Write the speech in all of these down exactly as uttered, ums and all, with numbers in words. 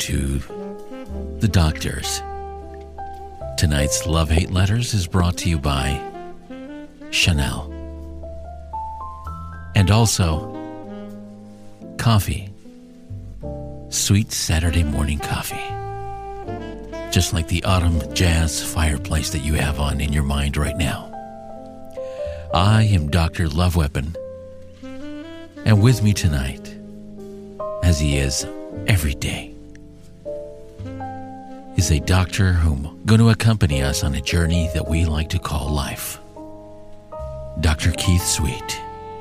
to The Doctors. Tonight's Love Hate Letters is brought to you by Chanel. And also, coffee. Sweet Saturday morning coffee. Just like the autumn jazz fireplace that you have on in your mind right now. I am Doctor Loveweapon, and with me tonight, as he is every day, is a doctor whom going to accompany us on a journey that we like to call life. Doctor Keith Sweet.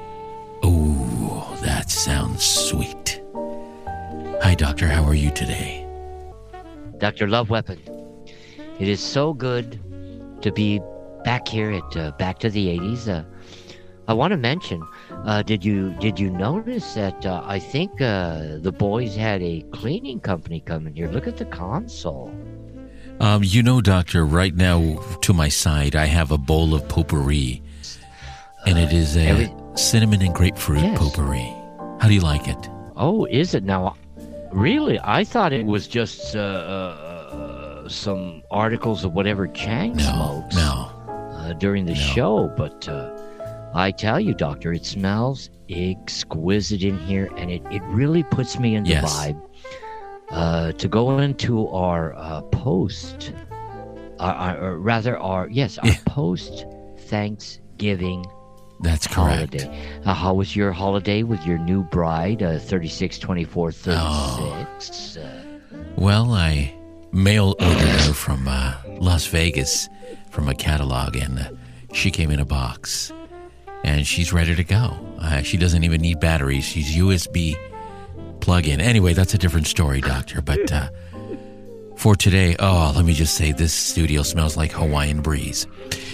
Oh, that sounds sweet. Hi, Doctor. How are you today? Doctor Loveweapon, it is so good to be back here at uh, Back to the eighties. Uh, I want to mention, uh, did you did you notice that uh, I think uh, the boys had a cleaning company coming here? Look at the console. Um, you know, Doctor, right now to my side, I have a bowl of potpourri, and it is a Every... cinnamon and grapefruit yes. potpourri. How do you like it? Oh, is it now? Really? I thought it was just uh, uh, some articles of whatever Chang no, smokes no. Uh, during the no. show, but uh, I tell you, Doctor, it smells exquisite in here, and it, it really puts me in the yes. vibe uh, to go into our uh, post, uh, or rather our, yes, our yeah. post-Thanksgiving That's correct. holiday. Uh, how was your holiday with your new bride, uh, thirty-six twenty-four thirty-six? Oh. Uh, well, I mail ordered her from uh, Las Vegas from a catalog, and uh, she came in a box, and she's ready to go. Uh, she doesn't even need batteries. She's U S B plug-in. Anyway, that's a different story, Doctor. But uh, for today, oh, let me just say, this studio smells like Hawaiian breeze.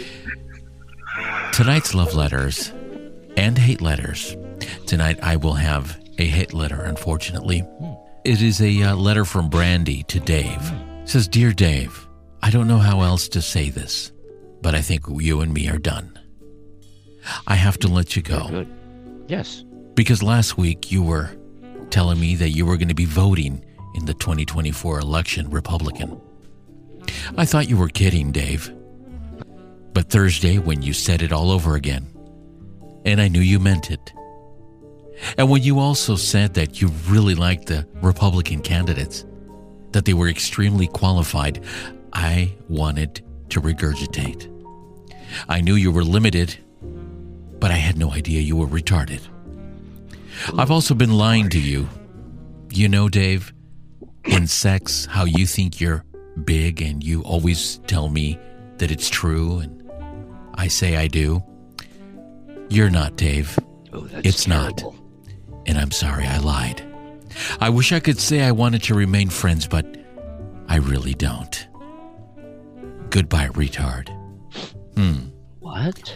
Tonight's love letters and hate letters. Tonight I will have a hate letter, unfortunately. It is a uh, letter from Brandy to Dave. It says, Dear Dave, I don't know how else to say this, but I think you and me are done. I have to let you go. Good. Yes. Because last week you were telling me that you were going to be voting in the twenty twenty-four election Republican. I thought you were kidding, Dave. But Thursday, when you said it all over again, and I knew you meant it, and when you also said that you really liked the Republican candidates, that they were extremely qualified, I wanted to regurgitate. I knew you were limited, but I had no idea you were retarded. I've also been lying to you. You know, Dave, in sex, how you think you're big and you always tell me that it's true, and I say I do. You're not, Dave. Oh, that's it's terrible. not. And I'm sorry I lied. I wish I could say I wanted to remain friends, but I really don't. Goodbye, retard. Hmm. What?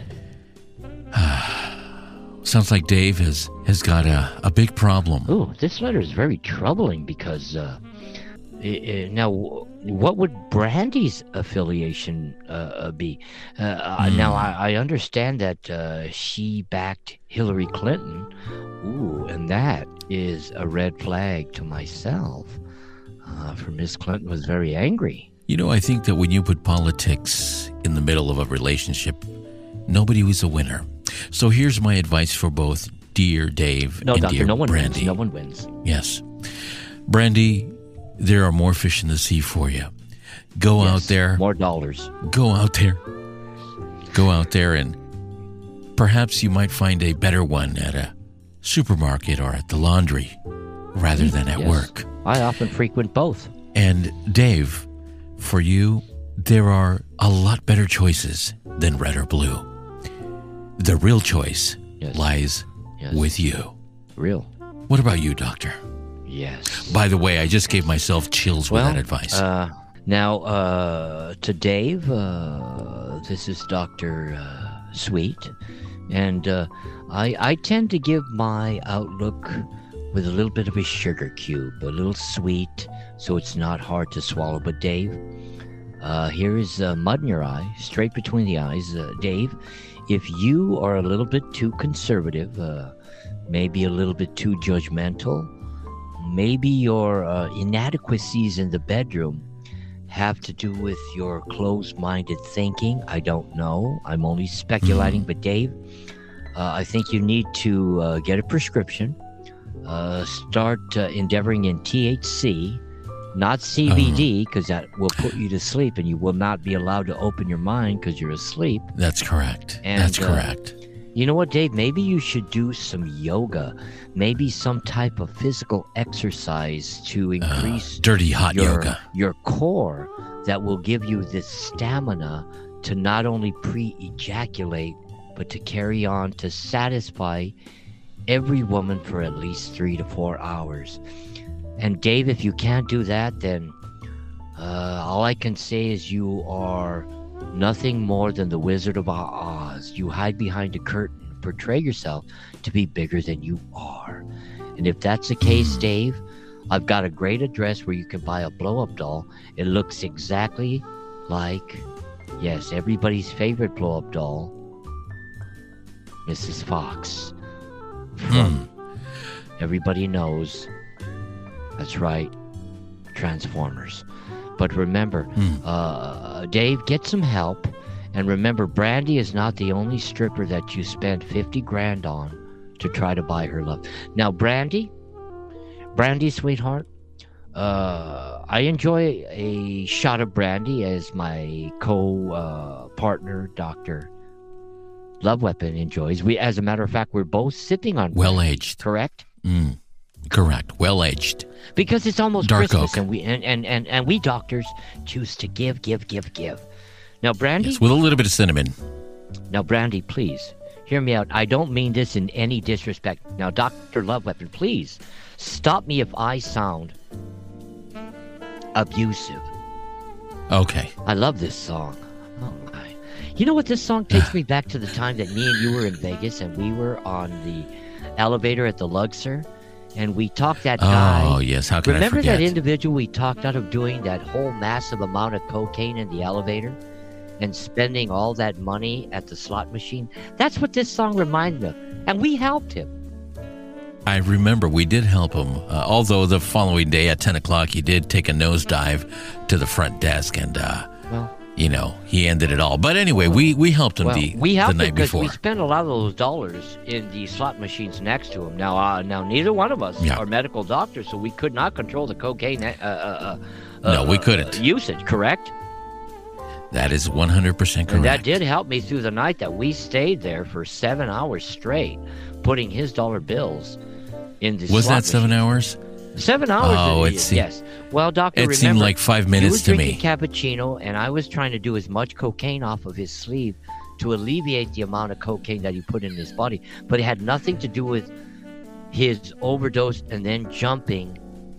Sounds like Dave has, has got a, a big problem. Oh, this letter is very troubling because, uh, uh, now, what would Brandy's affiliation uh, be? Uh, mm. Now, I, I understand that uh, she backed Hillary Clinton. Ooh, and that is a red flag to myself. Uh, for Miss Clinton was very angry. You know, I think that when you put politics in the middle of a relationship, nobody was a winner. So here's my advice for both dear Dave no, and doctor, dear no one Brandy. Wins. No one wins. Yes. Brandy, there are more fish in the sea for you. Go yes, out there. More dollars. Go out there. Go out there and perhaps you might find a better one at a supermarket or at the laundry rather than at yes. work. I often frequent both. And Dave, for you, there are a lot better choices than red or blue. The real choice yes. lies yes. with you. Real. What about you, Doctor? Yes. By the way, I just gave myself chills well, with that advice. Uh, now, uh, to Dave, uh, this is Doctor Uh, Sweet, and uh, I, I tend to give my outlook with a little bit of a sugar cube, a little sweet, so it's not hard to swallow. But Dave, uh, here is uh, mud in your eye, straight between the eyes. Uh, Dave, if you are a little bit too conservative, uh, maybe a little bit too judgmental, maybe your uh, inadequacies in the bedroom have to do with your closed-minded thinking. I don't know. I'm only speculating. Mm. But Dave, uh, I think you need to uh, get a prescription. Uh, start uh, endeavoring in T H C, not C B D, because that will put you to sleep, and you will not be allowed to open your mind because you're asleep. That's correct. And, That's uh, correct. You know what, Dave? Maybe you should do some yoga, maybe some type of physical exercise to increase Uh, dirty hot your, yoga. your core that will give you this stamina to not only pre-ejaculate, but to carry on to satisfy every woman for at least three to four hours. And Dave, if you can't do that, then uh, all I can say is you are nothing more than the Wizard of Oz. You hide behind a curtain, portray yourself to be bigger than you are. And if that's the case, Dave, I've got a great address where you can buy a blow-up doll. It looks exactly like, yes, everybody's favorite blow-up doll, Missus Fox. From everybody knows, that's right, Transformers. But remember, Mm. uh, Dave, get some help. And remember, Brandy is not the only stripper that you spend fifty grand on to try to buy her love. Now, Brandy, Brandy, sweetheart, uh, I enjoy a shot of brandy as my co-partner, uh, Doctor Love Weapon, enjoys. We, as a matter of fact, we're both sipping on Well brandy, aged. correct? Mm. Correct. Well aged. Because it's almost Dark Christmas, oak. and we and, and, and, and we doctors choose to give, give, give, give. Now, Brandy, Yes, with a little bit of cinnamon. now, Brandy, please hear me out. I don't mean this in any disrespect. Now, Doctor Love Weapon, please stop me if I sound abusive. Okay. I love this song. Oh my! You know what? This song takes me back to the time that me and you were in Vegas, and we were on the elevator at the Luxor, and we talked that guy. Oh, yes. How could Remember I forget? that individual we talked out of doing that whole massive amount of cocaine in the elevator and spending all that money at the slot machine? That's what this song reminded me of. And we helped him. I remember we did help him, uh, although the following day at ten o'clock, he did take a nosedive to the front desk, and, uh, Well, you know, he ended it all. But anyway, we, we helped him well the, we the helped him night because before. we spent a lot of those dollars in the slot machines next to him. Now, uh, now neither one of us Yeah. are medical doctors, so we could not control the cocaine uh, uh, uh, No, we uh, couldn't. usage, correct? That is one hundred percent correct. And that did help me through the night that we stayed there for seven hours straight, putting his dollar bills in the Was slot that seven machine. hours? Seven hours. Oh, it it is, seemed- yes. Well, doctor, It remember, seemed like five he minutes was to drinking me. cappuccino, and I was trying to do as much cocaine off of his sleeve to alleviate the amount of cocaine that he put in his body. But it had nothing to do with his overdose and then jumping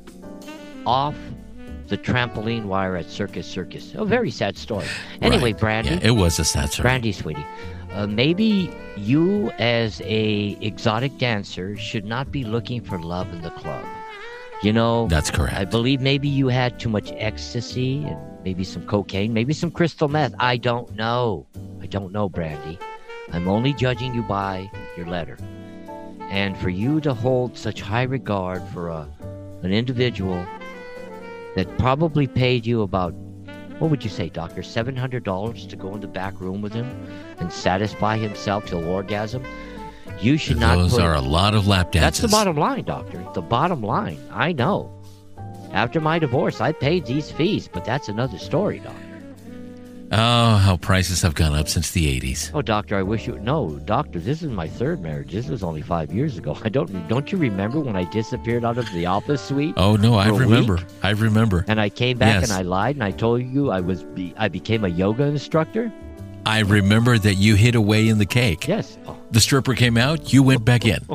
off the trampoline wire at Circus Circus. A very sad story. Anyway, Right. Brandy. Yeah, it was a sad story. Brandy, sweetie, uh, maybe you as a exotic dancer should not be looking for love in the club. You know, That's correct. I believe maybe you had too much ecstasy and maybe some cocaine, maybe some crystal meth. I don't know. I don't know, Brandy. I'm only judging you by your letter. And for you to hold such high regard for a, an individual that probably paid you about, what would you say, doctor, seven hundred dollars to go in the back room with him and satisfy himself till orgasm, you should not Those put, are a lot of lap that's dances. the bottom line, doctor. The bottom line. I know. After my divorce, I paid these fees, but that's another story, doctor. Oh, how prices have gone up since the eighties. Oh, doctor, I wish you... No, doctor, this is my third marriage. This was only five years ago. I don't... Don't you remember when I disappeared out of the office suite? Oh, no, I For a remember. week? I remember. And I came back Yes. and I lied and I told you I was... Be, I became a yoga instructor? I remember that you hid away in the cake. Yes. Oh, The stripper came out, you went back in.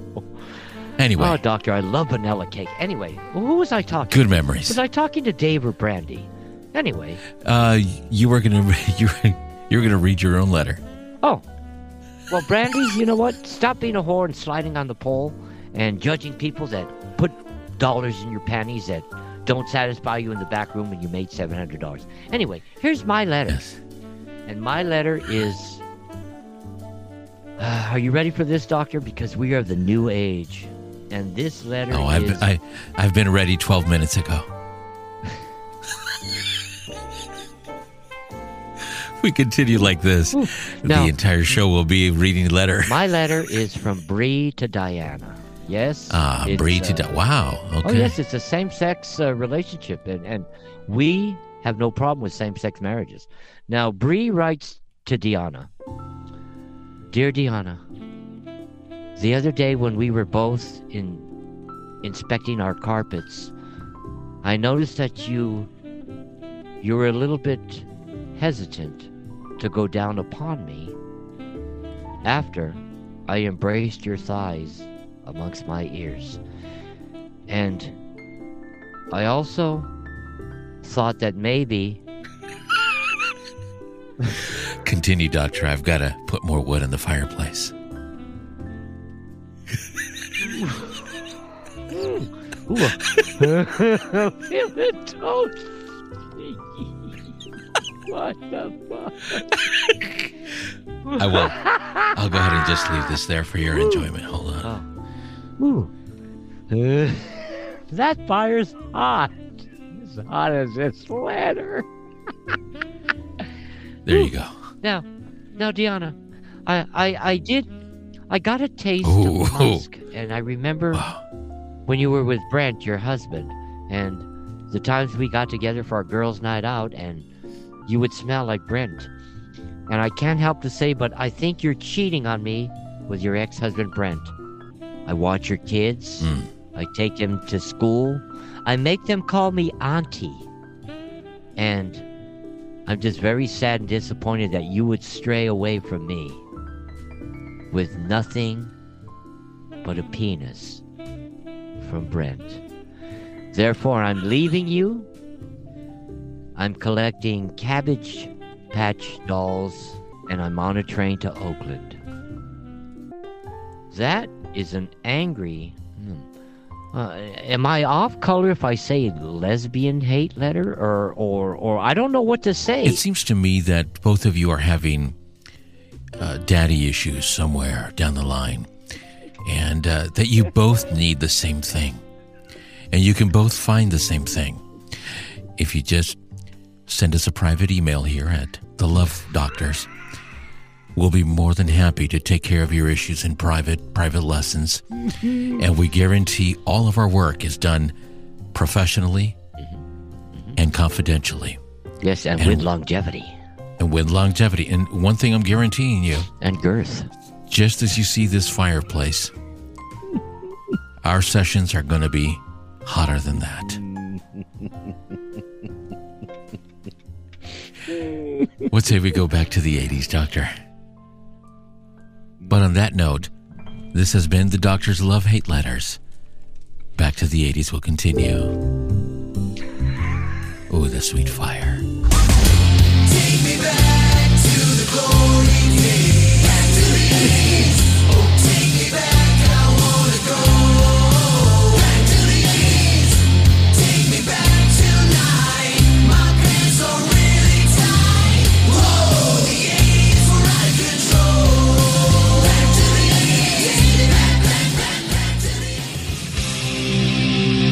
Anyway, oh doctor, I love vanilla cake. Anyway, who was I talking good to? memories. Was I talking to Dave or Brandy? Anyway. Uh, you were gonna you were, you were gonna read your own letter. Oh. Well, Brandy, you know what? Stop being a whore and sliding on the pole and judging people that put dollars in your panties that don't satisfy you in the back room and you made seven hundred dollars. Anyway, here's my letter. Yes. And my letter is... Uh, are you ready for this, doctor? Because we are the new age. and this letter Oh, I've is... been, I, I've been ready twelve minutes ago. We continue like this. Ooh. The Now, entire show will be reading the letter. my letter is from Bree to Diana. Yes. Ah, it's, Bree to uh, Di- Wow. Okay. Oh, yes, it's a same-sex uh, relationship, and, and we have no problem with same-sex marriages. Now, Bree writes to Diana. Dear Diana, the other day when we were both in inspecting our carpets, I noticed that you you were a little bit hesitant to go down upon me after I embraced your thighs amongst my ears. And I also thought that maybe... Continue, Doctor. I've got to put more wood in the fireplace. Ooh, feel it toast. What the fuck? I will. I'll go ahead and just leave this there for your enjoyment. Hold on. Oh. Ooh. Uh, that fire's hot. As hot as this letter. There you go. Now, now, Diana, I, I, I did, I got a taste Ooh. of musk, and I remember Wow. when you were with Brent, your husband, and the times we got together for our girls' night out, and you would smell like Brent. And I can't help to say, but I think you're cheating on me with your ex-husband, Brent. I watch your kids. Mm. I take them to school. I make them call me auntie. And I'm just very sad and disappointed that you would stray away from me with nothing but a penis from Brent. Therefore, I'm leaving you. I'm collecting Cabbage Patch dolls, and I'm on a train to Oakland. That is an angry... Hmm, uh, am I off color if I say lesbian hate letter? Or, or, or I don't know what to say. It seems to me that both of you are having uh, daddy issues somewhere down the line, and uh, that you both need the same thing. And you can both find the same thing if you just send us a private email here at The Love Doctors. We'll be more than happy to take care of your issues in private, private lessons. And we guarantee all of our work is done professionally and confidentially. Yes, and, And- with longevity. And with longevity. And one thing I'm guaranteeing you, And girth. just as you see this fireplace, our sessions are going to be hotter than that. What say we go back to the eighties, Doctor? But on that note, this has been the Doctor's Love-Hate Letters. Back to the eighties will continue. Ooh, the sweet fire. Take me back to the glory days. Back to the eighties. Oh, take me back, I wanna go. Back to the eighties. Take me back tonight. My pants are really tight. Whoa, the eighties were out of control. Back to the eighties. Take me back, back, back, back to the eighties.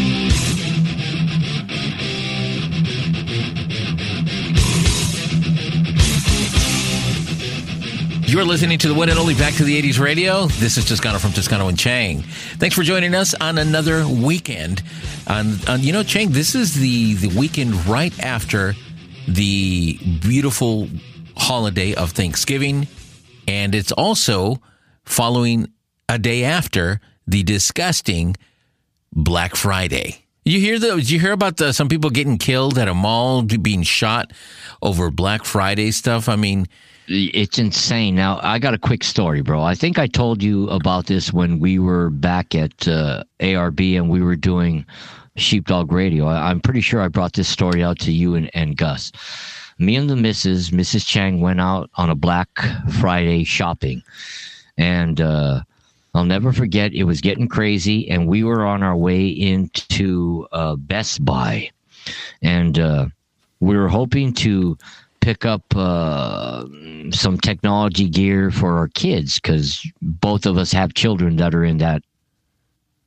You're listening to the one and only Back to the eighties Radio. This is Toscano from Toscano and Chang. Thanks for joining us on another weekend. On, on you know, Chang, this is the, the weekend right after the beautiful holiday of Thanksgiving, and it's also following a day after the disgusting Black Friday. You hear the? Did you hear about the some people getting killed at a mall, being shot over Black Friday stuff? I mean. It's insane. Now, I got a quick story, bro. I think I told you about this when we were back at uh, A R B and we were doing Sheepdog Radio. I, I'm pretty sure I brought this story out to you and, and Gus. Me and the missus, Missus Chang, went out on a Black Friday shopping. And uh, I'll never forget, it was getting crazy, and we were on our way into uh, Best Buy. And uh, we were hoping to pick up uh, some technology gear for our kids because both of us have children that are in that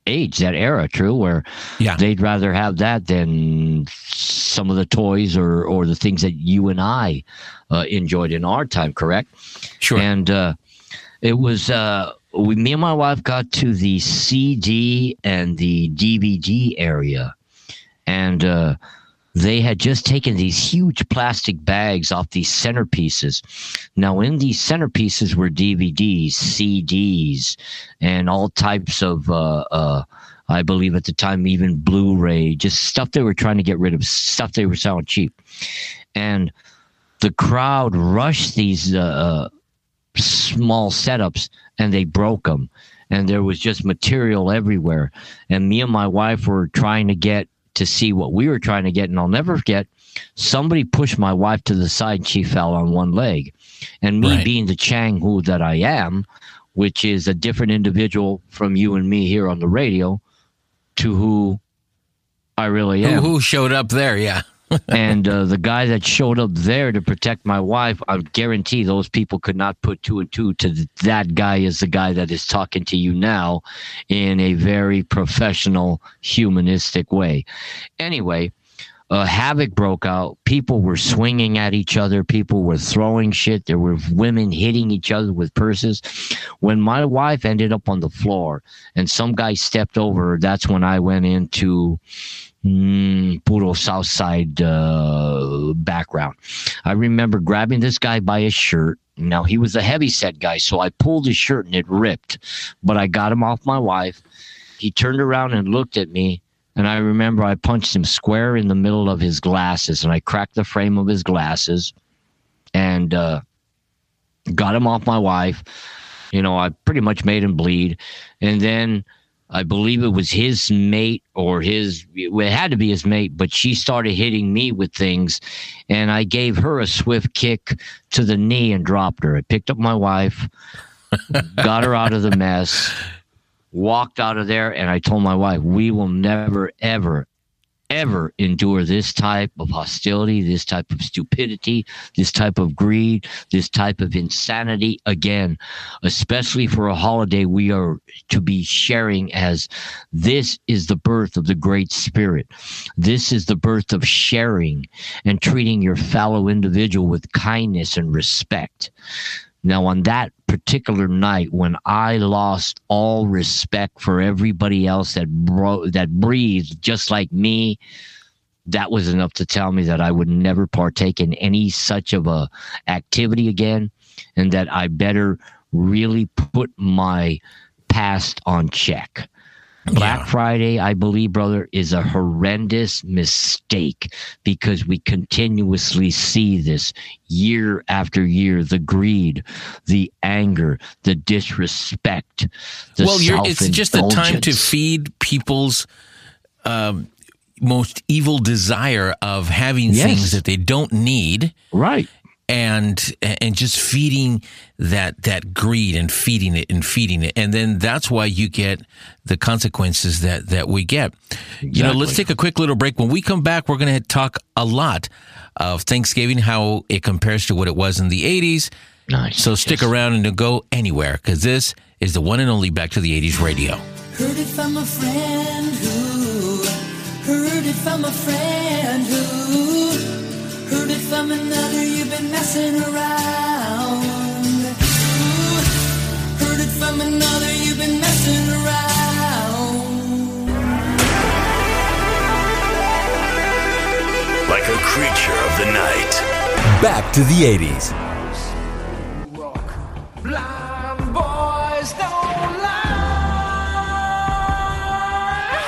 age, that era, true, where Yeah. they'd rather have that than some of the toys or, or the things that you and I uh, enjoyed in our time, correct? Sure. And uh, it was, uh, we, me and my wife got to the C D and the D V D area, and uh, they had just taken these huge plastic bags off these centerpieces. Now, in these centerpieces were D V Ds, C Ds, and all types of, uh, uh, I believe at the time, even Blu-ray, just stuff they were trying to get rid of, stuff they were selling cheap. And the crowd rushed these uh, small setups, and they broke them. And there was just material everywhere. And me and my wife were trying to get to see what we were trying to get, and I'll never forget, somebody pushed my wife to the side and she fell on one leg. And me Right. being the Chang Hu that I am, which is a different individual from you and me here on the radio, to who I really Who, am. who showed up there? Yeah. And uh, the guy that showed up there to protect my wife, I guarantee those people could not put two and two to th- that guy is the guy that is talking to you now in a very professional, humanistic way. Anyway, uh, havoc broke out. People were swinging at each other. People were throwing shit. There were women hitting each other with purses. When my wife ended up on the floor and some guy stepped over her, that's when I went into Mm, puro South Side uh, background. I remember grabbing this guy by his shirt. Now, he was a heavy set guy, so I pulled his shirt and it ripped. But I got him off my wife. He turned around and looked at me, and I remember I punched him square in the middle of his glasses, and I cracked the frame of his glasses and uh, got him off my wife. You know, I pretty much made him bleed. And then I believe it was his mate or his, it had to be his mate, but she started hitting me with things, and I gave her a swift kick to the knee and dropped her. I picked up my wife, got her out of the mess, walked out of there, and I told my wife, we will never, ever, ever endure this type of hostility, this type of stupidity, this type of greed, this type of insanity again, especially for a holiday we are to be sharing, as this is the birth of the Great Spirit. This is the birth of sharing and treating your fellow individual with kindness and respect. Now, on that particular night, when I lost all respect for everybody else that bro- that breathed just like me, that was enough to tell me that I would never partake in any such of a activity again, and that I better really put my past on check. Black Yeah. Friday, I believe, brother, is a horrendous mistake, because we continuously see this year after year, the greed, the anger, the disrespect, the Well, you're, it's just a time to self-indulgence. feed people's um, most evil desire of having Yes. things that they don't need. Right. and and just feeding that that greed and feeding it and feeding it, and then that's why you get the consequences that that we get. You know, let's Exactly. take a quick little break. When we come back, we're going to talk a lot of Thanksgiving, how it compares to what it was in the eighties. Nice. So stick Yes. around and don't go anywhere, because this is the one and only Back to the eighties radio. Heard it from a friend who heard it from a friend who heard it from another. You've been messing around. Ooh, heard it from another. You've been messing around. Like a creature of the night. Back to the eighties. Blind boys don't lie.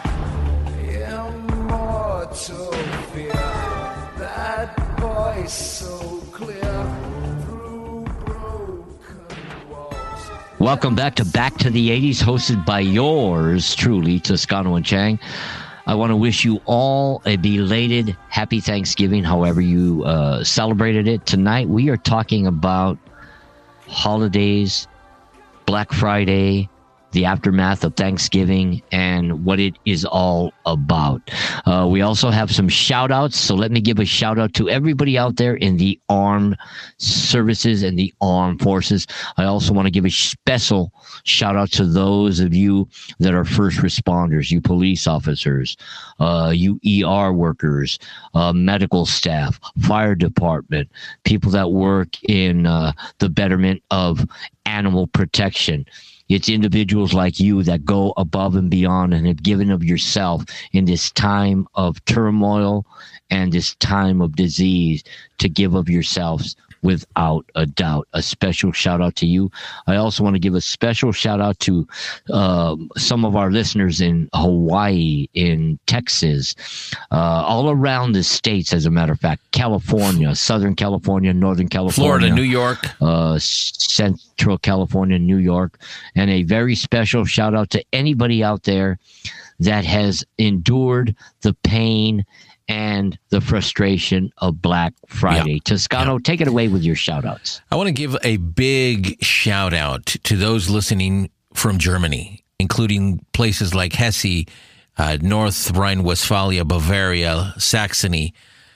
Immortal fear. That voice so clear through broken walls. Welcome back to Back to the eighties, hosted by yours truly, Toscano and Chang. I want to wish you all a belated happy Thanksgiving, however you uh, celebrated it. Tonight, we are talking about holidays, Black Friday, the aftermath of Thanksgiving, and what it is all about. Uh, we also have some shout outs. So let me give a shout out to everybody out there in the armed services and the armed forces. I also want to give a special shout out to those of you that are first responders, you police officers, uh, you E R workers, uh, medical staff, fire department, people that work in uh, the betterment of animal protection. It's individuals like you that go above and beyond and have given of yourself in this time of turmoil and this time of disease to give of yourselves without a doubt. A special shout out to you. I also want to give a special shout out to uh, some of our listeners in Hawaii, in Texas, uh, all around the states, as a matter of fact, California, Southern California, Northern California, Florida, New York, uh, Central California, New York, and a very special shout out to anybody out there that has endured the pain and the frustration of Black Friday. Yeah. Toscano, yeah. Take it away with your shout-outs. I want to give a big shout-out to those listening from Germany, including places like Hesse, uh, North Rhine-Westphalia, Bavaria, Saxony,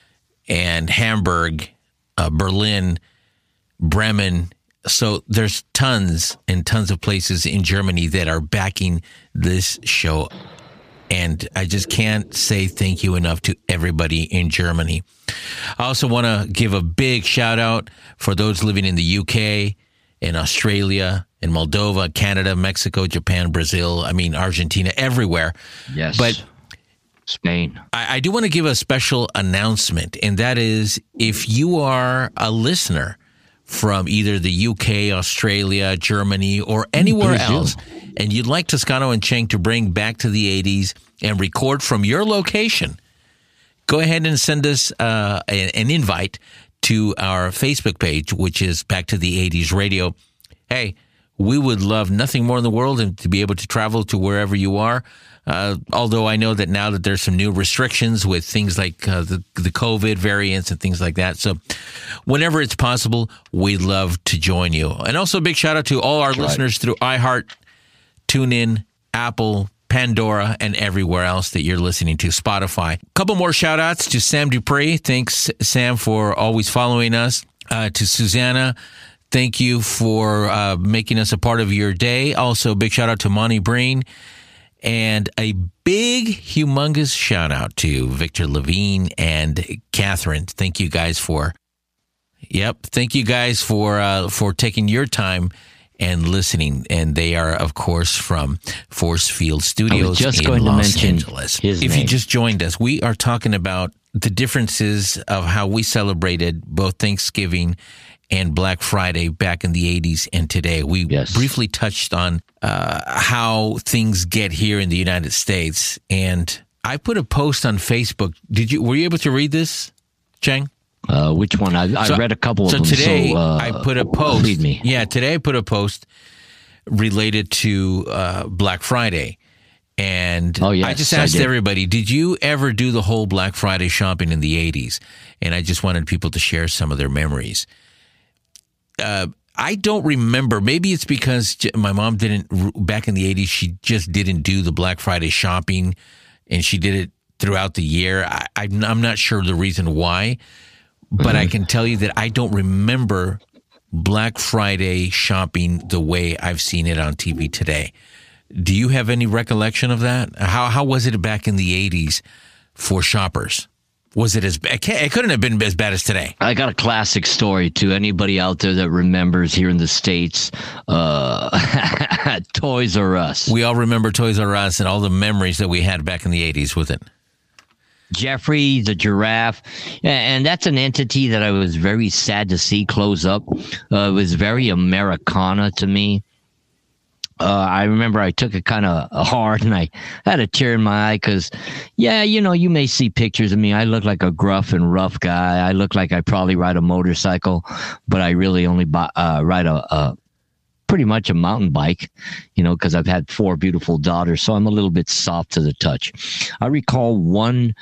and Hamburg, uh, Berlin, Bremen. So there's tons and tons of places in Germany that are backing this show. And I just can't say thank you enough to everybody in Germany. I also want to give a big shout out for those living in the U K, in Australia, in Moldova, Canada, Mexico, Japan, Brazil, I mean, Argentina, everywhere. Yes. But Spain. I, I do want to give a special announcement, and that is if you are a listener from either the U K, Australia, Germany, or anywhere Please else, do. and you'd like Toscano and Cheng to bring back to the eighties and record from your location, go ahead and send us uh, an, an invite to our Facebook page, which is Back to the eighties Radio. Hey, we would love nothing more in the world than to be able to travel to wherever you are. Uh, although I know that now that there's some new restrictions with things like uh, the, the COVID variants and things like that. So whenever it's possible, we'd love to join you. And also a big shout out to all our That's listeners right. through iHeart, TuneIn, Apple, Pandora, and everywhere else that you're listening to, Spotify. A couple more shout outs to Sam Dupree. Thanks, Sam, for always following us. Uh, to Susanna, thank you for uh, making us a part of your day. Also, big shout out to Monty Breen. And a big, humongous shout out to Victor Levine and Catherine. Thank you guys for, yep, thank you guys for uh, for taking your time and listening. And they are, of course, from Force Field Studios just in going to Los mention Angeles. his If name. you just joined us, we are talking about the differences of how we celebrated both Thanksgiving and Black Friday back in the eighties and today. We Yes. briefly touched on uh, how things get here in the United States. And I put a post on Facebook. Did you, were you able to read this, Cheng? Uh, which one? I, I So- read a couple of so them. Today, so uh, I put a post. Read me. Yeah, today I put a post related to uh, Black Friday. And Oh, yes, I just I asked did. everybody, did you ever do the whole Black Friday shopping in the eighties? And I just wanted people to share some of their memories. Uh, I don't remember. Maybe it's because j- my mom didn't, back in the eighties, she just didn't do the Black Friday shopping, and she did it throughout the year. I, I'm I'm not sure the reason why, but I can tell you that I don't remember Black Friday shopping the way I've seen it on T V today. Do you have any recollection of that? How how was it back in the eighties for shoppers? Was it as bad? It can't- it couldn't have been as bad as today. I got a classic story to anybody out there that remembers here in the States, uh, Toys R Us. We all remember Toys R Us and all the memories that we had back in the eighties with it. Jeffrey the giraffe, and that's an entity that I was very sad to see close up. Uh, it was very Americana to me. Uh, I remember I took it kind of hard, and I had a tear in my eye because, yeah, you know, you may see pictures of me. I look like a gruff and rough guy. I look like I probably ride a motorcycle, but I really only buy, uh, ride a, a pretty much a mountain bike, you know, because I've had four beautiful daughters, so I'm a little bit soft to the touch. I recall one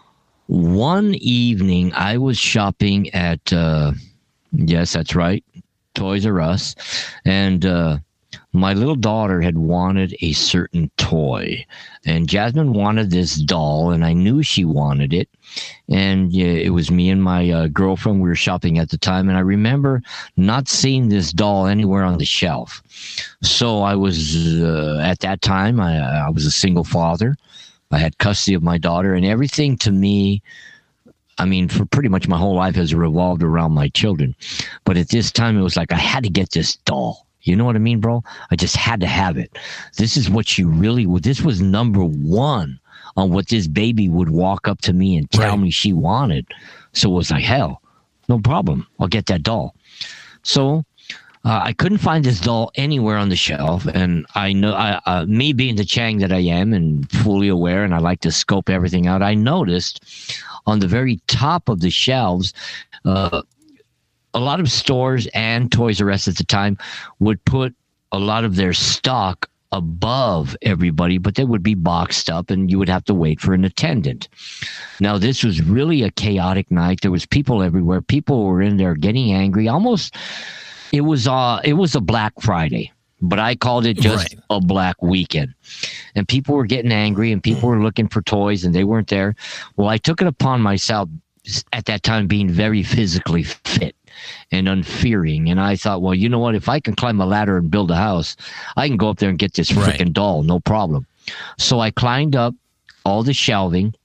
one evening I was shopping at, uh, yes, that's right, Toys R Us, and uh, my little daughter had wanted a certain toy, and Jasmine wanted this doll, and I knew she wanted it. And yeah, it was me and my uh, girlfriend. We were shopping at the time, and I remember not seeing this doll anywhere on the shelf. So I was uh, at that time I, I was a single father. I had custody of my daughter, and everything to me, I mean, for pretty much my whole life has revolved around my children. But at this time, it was like I had to get this doll. You know what I mean, bro? I just had to have it. This is what she really would. This was number one on what this baby would walk up to me and tell Right. me she wanted. So it was like, hell, no problem. I'll get that doll. So uh, I couldn't find this doll anywhere on the shelf. And I know, I, uh, me being the Chang that I am and fully aware, and I like to scope everything out, I noticed on the very top of the shelves, uh, a lot of stores and Toys R Us at the time would put a lot of their stock above everybody, but they would be boxed up and you would have to wait for an attendant. Now, this was really a chaotic night. There was people everywhere. People were in there getting angry. Almost, it was uh, it was a Black Friday, but I called it just Right. a Black Weekend. And people were getting angry and people were looking for toys and they weren't there. Well, I took it upon myself at that time being very physically fit and unfearing. And I thought, well, you know what? If I can climb a ladder and build a house, I can go up there and get this Right. freaking doll, no problem. So I climbed up all the shelving.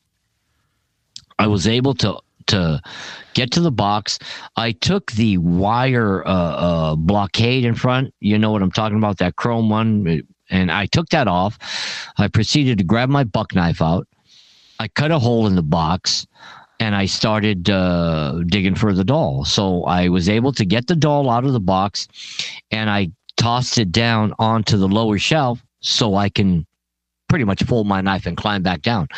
I was able to to get to the box. I took the wire uh, uh, blockade in front. You know what I'm talking about, that chrome one. And I took that off. I proceeded to grab my buck knife out. I cut a hole in the box. And I started uh, digging for the doll. So I was able to get the doll out of the box, and I tossed it down onto the lower shelf so I can pretty much fold my knife and climb back down.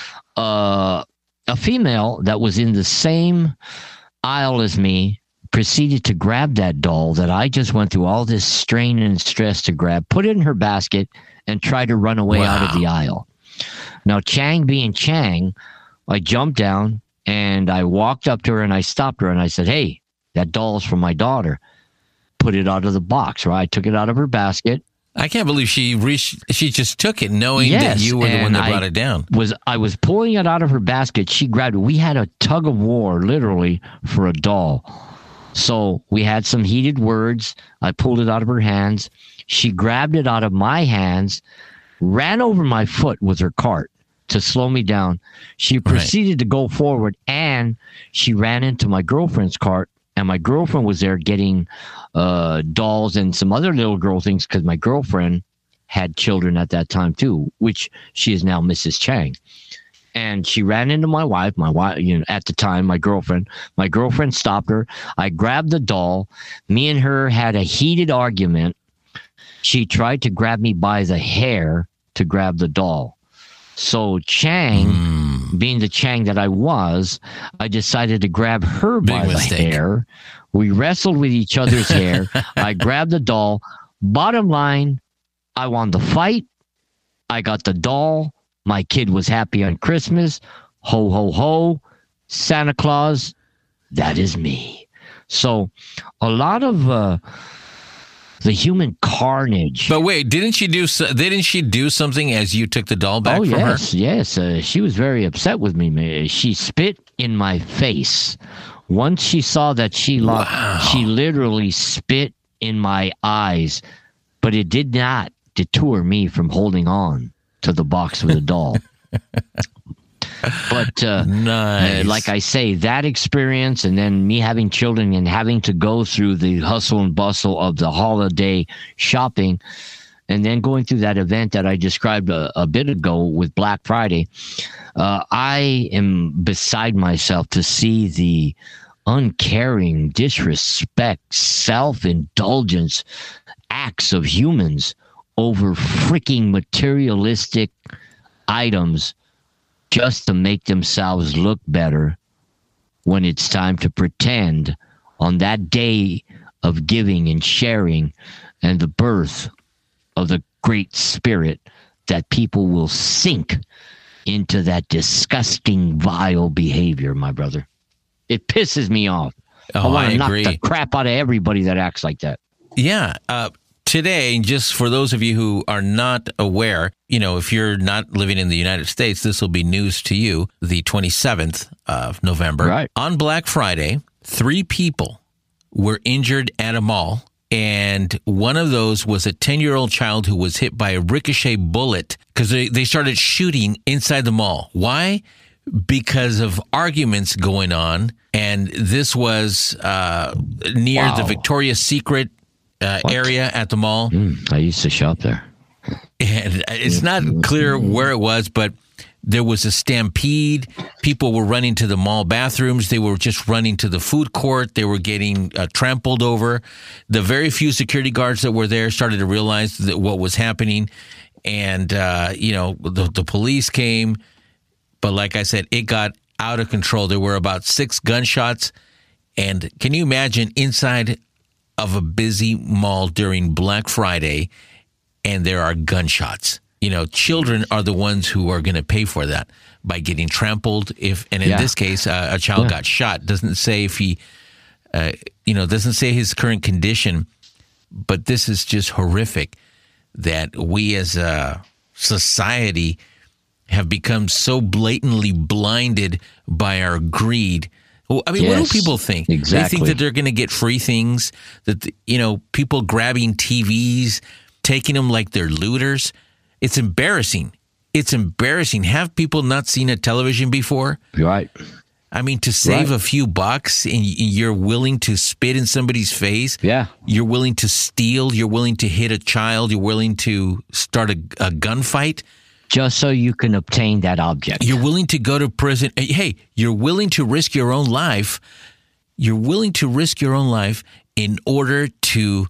Uh, a female that was in the same aisle as me proceeded to grab that doll that I just went through all this strain and stress to grab, put it in her basket, and try to run away out of Wow. the aisle. Now, Chang being Chang, I jumped down, and I walked up to her and I stopped her and I said, hey, that doll's for my daughter. Put it out of the box, right? I took it out of her basket. I can't believe she reached. She just took it, knowing Yes, that you were the one and that brought I it down. Was I was pulling it out of her basket. She grabbed it. We had a tug of war, literally, for a doll. So we had some heated words. I pulled it out of her hands. She grabbed it out of my hands, ran over my foot with her cart to slow me down. She proceeded to go forward, and she ran into my girlfriend's cart, and my girlfriend was there getting uh, dolls and some other little girl things because my girlfriend had children at that time too, which she is now Missus Chang. And she ran into my wife, my wife, you know, at the time, my girlfriend. My girlfriend stopped her. I grabbed the doll. Me and her had a heated argument. She tried to grab me by the hair to grab the doll. So Chang, Mm. being the Chang that I was, I decided to grab her Big by mistake. the hair. We wrestled with each other's hair. I grabbed the doll. Bottom line, I won the fight. I got the doll. My kid was happy on Christmas. Ho, ho, ho. Santa Claus, that is me. So a lot of uh, the human carnage. But wait, didn't she do? so- Didn't she do something as you took the doll back oh, from yes, her? yes. Uh, she was very upset with me. man. She spit in my face. Once she saw that she lost, Wow. she literally spit in my eyes. But it did not deter me from holding on to the box with the doll. But uh, Nice. uh, like I say, that experience, and then me having children and having to go through the hustle and bustle of the holiday shopping, and then going through that event that I described a, a bit ago with Black Friday, uh, I am beside myself to see the uncaring, disrespect, self-indulgence acts of humans over freaking materialistic items just to make themselves look better when it's time to pretend on that day of giving and sharing and the birth of the Great Spirit that people will sink into that disgusting, vile behavior, my brother. It pisses me off. I Oh, want I to knock agree. the crap out of everybody that acts like that. Yeah. Uh, today, just for those of you who are not aware, you know, if you're not living in the United States, this will be news to you. The twenty-seventh of November, Right. on Black Friday, three people were injured at a mall. And one of those was a ten-year-old child who was hit by a ricochet bullet because they, they started shooting inside the mall. Why? Because of arguments going on. And this was uh, near Wow. the Victoria's Secret uh, area at the mall. Mm, I used to shop there. And it's not clear where it was, but there was a stampede. People were running to the mall bathrooms. They were just running to the food court. They were getting uh, trampled over. The very few security guards that were there started to realize that what was happening. And, uh, you know, the, the police came. But like I said, it got out of control. There were about six gunshots. And can you imagine inside of a busy mall during Black Friday and there are gunshots? You know, children are the ones who are going to pay for that by getting trampled. If and in Yeah. this case, uh, a child Yeah. got shot. Doesn't say if he, uh, you know, doesn't say his current condition. But this is just horrific that we as a society have become so blatantly blinded by our greed. Well, I mean, what Yes, do people think? They think exactly. that they're going to get free things. That you know, people grabbing T Vs, taking them like they're looters. It's embarrassing. It's embarrassing. Have people not seen a television before? Right. I mean, to save Right. a few bucks and y- you're willing to spit in somebody's face. Yeah. You're willing to steal. You're willing to hit a child. You're willing to start a, a gunfight. Just so you can obtain that object. You're willing to go to prison. Hey, you're willing to risk your own life. You're willing to risk your own life in order to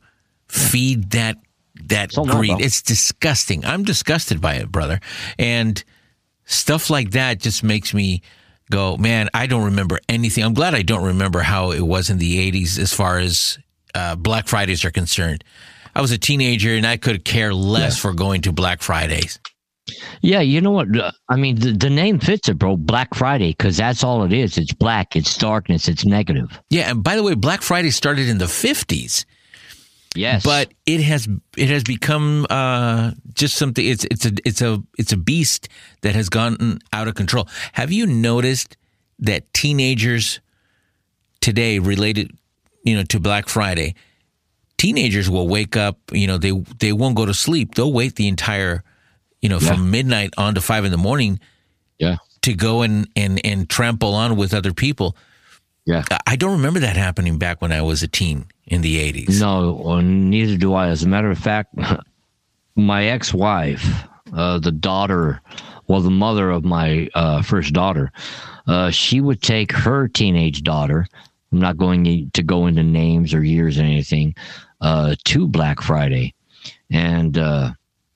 feed that that So not, greed. bro. It's disgusting. I'm disgusted by it, brother. And stuff like that just makes me go, man, I don't remember anything. I'm glad I don't remember how it was in the eighties as far as uh, Black Fridays are concerned. I was a teenager and I could care less for going to Black Fridays. Yeah, you know what? Uh, I mean, the, the name fits it, bro. Black Friday, because that's all it is. It's black. It's darkness. It's negative. Yeah, and by the way, Black Friday started in the fifties. Yes. But it has it has become uh, just something. It's it's a it's a it's a beast that has gotten out of control. Have you noticed that teenagers today, related, you know, to Black Friday, teenagers will wake up. You know, they they won't go to sleep. They'll wait the entire, you know, Yeah. from midnight on to five in the morning yeah. to go and and and trample on with other people. Yeah. I don't remember that happening back when I was a teen in the eighties. No, well, neither do I. As a matter of fact, my ex-wife, uh, the daughter, well, the mother of my uh, first daughter, uh, she would take her teenage daughter. I'm not going to go into names or years or anything. Uh, to Black Friday, and uh,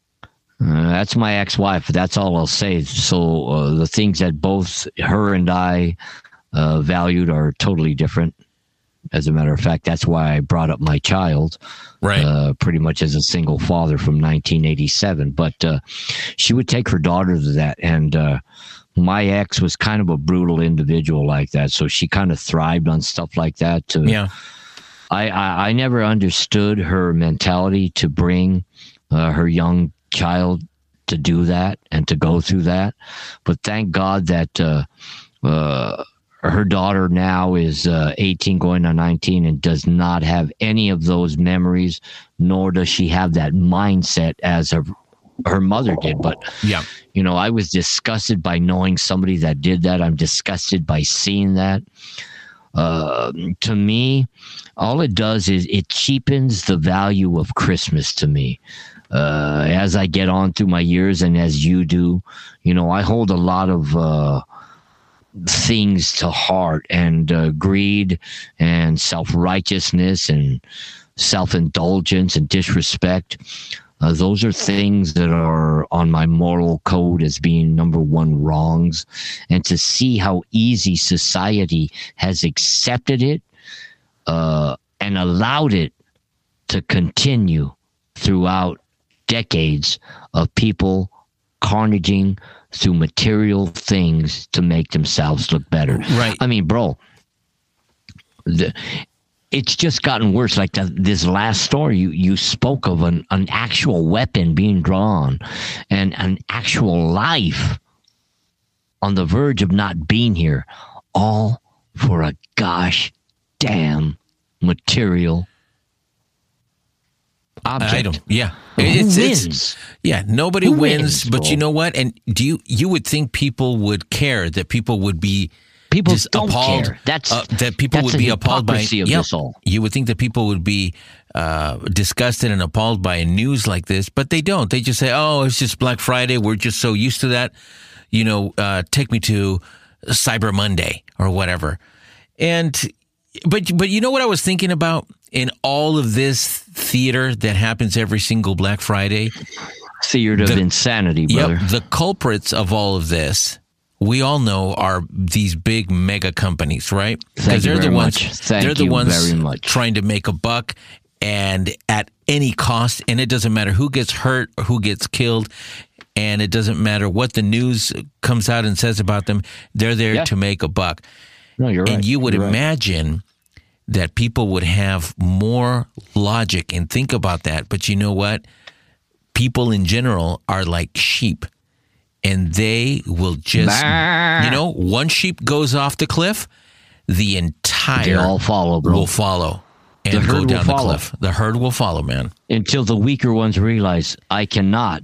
uh, that's my ex-wife. That's all I'll say. So uh, the things that both her and I uh, valued are totally different. As a matter of fact, that's why I brought up my child, Right. uh, pretty much as a single father from nineteen eighty-seven. But uh, she would take her daughter to that. And uh, my ex was kind of a brutal individual like that. So she kind of thrived on stuff like that. To, Yeah. I, I, I never understood her mentality to bring uh, her young child to do that and to go through that. But thank God that uh, uh, her daughter now is uh, eighteen going on nineteen and does not have any of those memories, nor does she have that mindset as her, her mother did. But, Yeah. you know, I was disgusted by knowing somebody that did that. I'm disgusted by seeing that. Uh, to me, all it does is it cheapens the value of Christmas to me. Uh, as I get on through my years and as you do, you know, I hold a lot of uh, things to heart, and uh, greed and self-righteousness and self-indulgence and disrespect. Uh, those are things that are on my moral code as being number one wrongs. And to see how easy society has accepted it uh, and allowed it to continue throughout decades of people carnaging through material things to make themselves look better. Right. I mean, bro, the, it's just gotten worse. Like the, this last story, you, you spoke of an, an actual weapon being drawn and an actual life on the verge of not being here, all for a gosh damn material object. Item. Yeah. Who It's, wins? it's, yeah, nobody Who wins, wins, but bro? you know what? And do you you would think people would care, that people would be People just don't appalled, care. That's uh, that people that's would the be appalled by hypocrisy of Yep. this all. You would think that people would be uh, disgusted and appalled by a news like this, but they don't. They just say, "Oh, it's just Black Friday. We're just so used to that." You know, uh, take me to Cyber Monday or whatever. And but but you know what I was thinking about in all of this theater that happens every single Black Friday? Theater of The- insanity, brother. Yep, the culprits of all of this, we all know, are these big mega companies, right? Thank you they're the very ones much. Thank they're the you ones very much. trying to make a buck, and at any cost, and it doesn't matter who gets hurt or who gets killed, and it doesn't matter what the news comes out and says about them, they're there Yeah. to make a buck. No, you're right. And you would You're right. imagine that people would have more logic and think about that. But you know what? People in general are like sheep, and they will just, Bah. you know, one sheep goes off the cliff, the entire They all follow, bro. will follow and The go herd will down the follow. cliff. The herd will follow, man. Until the weaker ones realize I cannot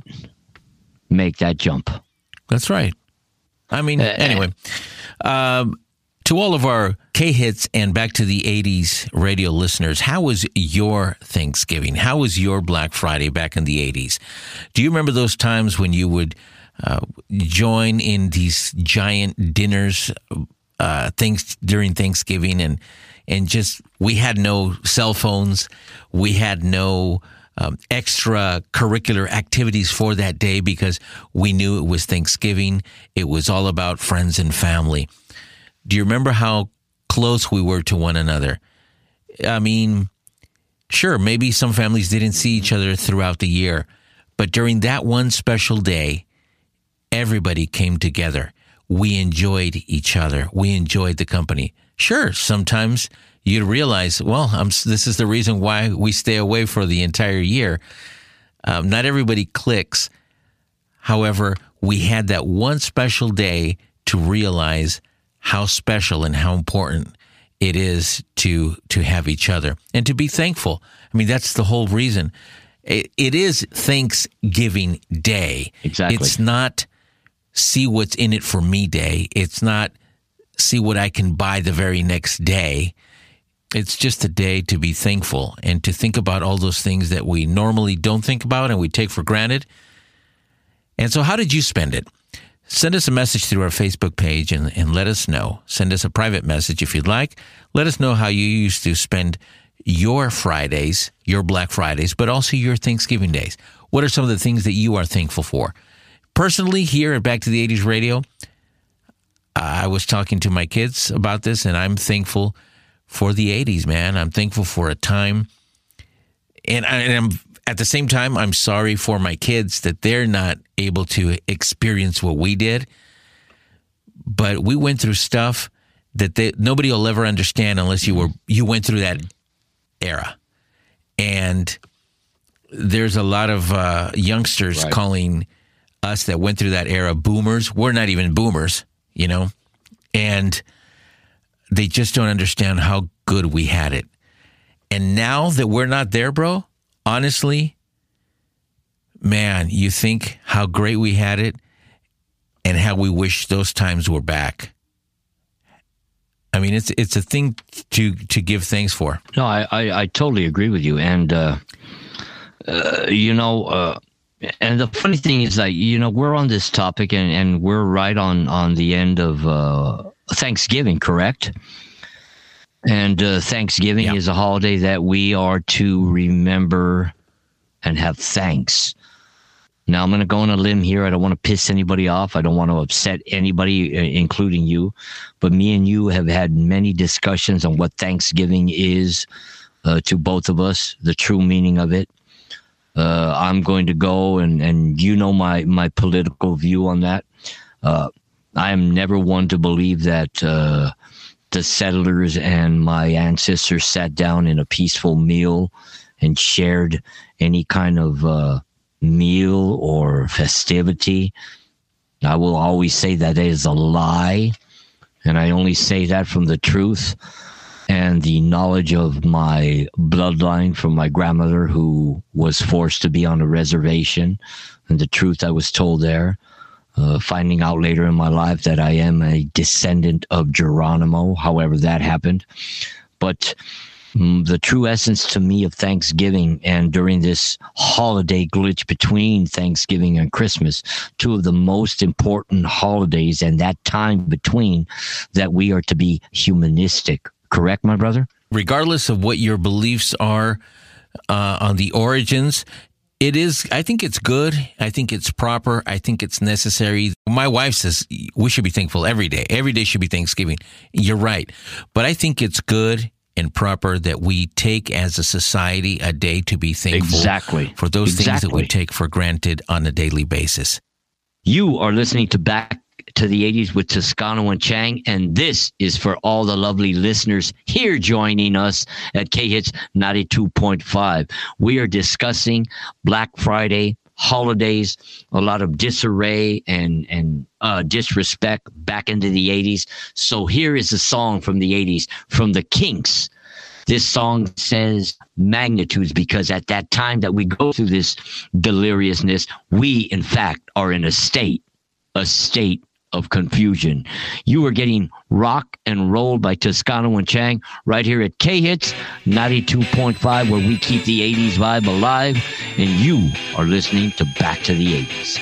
make that jump. That's right. I mean, Uh, anyway, um, to all of our K-Hits and Back to the eighties radio listeners, how was your Thanksgiving? How was your Black Friday back in the eighties? Do you remember those times when you would uh, join in these giant dinners uh, things during Thanksgiving, and and just, we had no cell phones, we had no um, extra curricular activities for that day because we knew it was Thanksgiving. It was all about friends and family. Do you remember how close we were to one another? I mean, sure, maybe some families didn't see each other throughout the year, but during that one special day, everybody came together. We enjoyed each other. We enjoyed the company. Sure, sometimes you'd realize, well, I'm, this is the reason why we stay away for the entire year. Um, not everybody clicks. However, we had that one special day to realize how special and how important it is to to have each other and to be thankful. I mean, that's the whole reason. It, it is Thanksgiving Day. Exactly. It's not see what's in it for me day. It's not see what I can buy the very next day. It's just a day to be thankful and to think about all those things that we normally don't think about and we take for granted. And so how did you spend it? Send us a message through our Facebook page and, and let us know. Send us a private message if you'd like. Let us know how you used to spend your Fridays, your Black Fridays, but also your Thanksgiving days. What are some of the things that you are thankful for? Personally, here at Back to the eighties Radio, I was talking to my kids about this, and I'm thankful for the eighties, man. I'm thankful for a time. And, I, and I'm at the same time, I'm sorry for my kids that they're not able to experience what we did. But we went through stuff that they, nobody will ever understand unless you were you went through that era. And there's a lot of uh, youngsters Right. calling us that went through that era boomers. We're not even boomers, you know, and they just don't understand how good we had it. And now that we're not there, bro, honestly, man, you think how great we had it and how we wish those times were back. I mean, it's it's a thing to to give thanks for. No, I, I, I totally agree with you. And, uh, uh, you know, uh, and the funny thing is that, you know, we're on this topic and, and we're right on, on the end of uh, Thanksgiving, correct? And uh, Thanksgiving Yeah. is a holiday that we are to remember and have thanks. Now, I'm going to go on a limb here. I don't want to piss anybody off. I don't want to upset anybody, uh, including you. But me and you have had many discussions on what Thanksgiving is uh, to both of us, the true meaning of it. Uh, I'm going to go, and, and you know my, my political view on that. Uh, I am never one to believe that uh, the settlers and my ancestors sat down in a peaceful meal and shared any kind of uh, meal or festivity. I will always say that is a lie, and I only say that from the truth and the knowledge of my bloodline from my grandmother, who was forced to be on a reservation, and the truth I was told there. Uh, finding out later in my life that I am a descendant of Geronimo, however that happened. But mm, the true essence to me of Thanksgiving, and during this holiday glitch between Thanksgiving and Christmas, two of the most important holidays and that time between, that we are to be humanistic. Correct, my brother? Regardless of what your beliefs are uh, on the origins, it is, I think it's good. I think it's proper. I think it's necessary. My wife says we should be thankful every day. Every day should be Thanksgiving. You're right. But I think it's good and proper that we take as a society a day to be thankful exactly. for those exactly. things that we take for granted on a daily basis. You are listening to Back to the eighties with Toscano and Chang, and this is for all the lovely listeners here joining us at K-Hits ninety-two point five. We are discussing Black Friday, holidays, a lot of disarray and, and uh, disrespect back into the eighties. So here is a song from the eighties, from the Kinks. This song says magnitudes, because at that time that we go through this deliriousness, we, in fact, are in a state, a state of confusion. You are getting rock and rolled by Toscano and Chang right here at K-Hits ninety-two point five, where we keep the eighties vibe alive, and you are listening to Back to the eighties.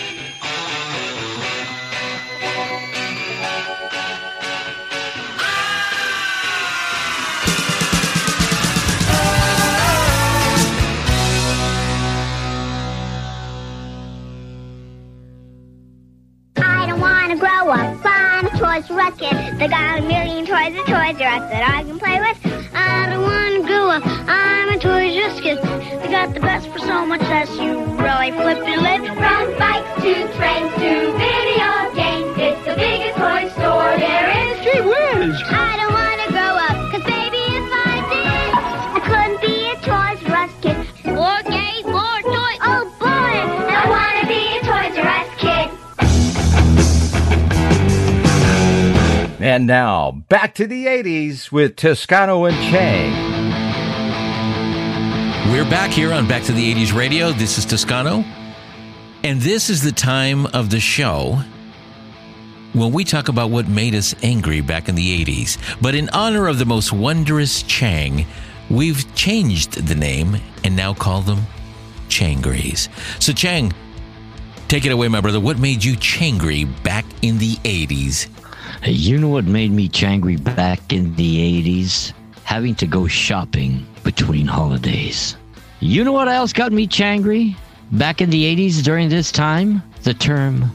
Toys R Us kid. They got a million toys at Toys R Us that I can play with. I don't want to grow up. I'm a Toys R Us kid. They got the best for so much less. You really flip your lid. From bikes to trains to video games, it's the biggest toy store there is. Gee whiz! I don't want to grow up, 'cause baby, if I did, I couldn't be a Toys R Us kid. More games, more toys. Oh boy, I want to be a Toys R Us kid. And now, back to the eighties with Toscano and Chang. We're back here on Back to the eighties Radio. This is Toscano. And this is the time of the show when we talk about what made us angry back in the eighties. But in honor of the most wondrous Chang, we've changed the name and now call them Changries. So Chang, take it away, my brother. What made you changry back in the eighties? You know what made me changry back in the eighties? Having to go shopping between holidays. You know what else got me changry back in the eighties during this time? The term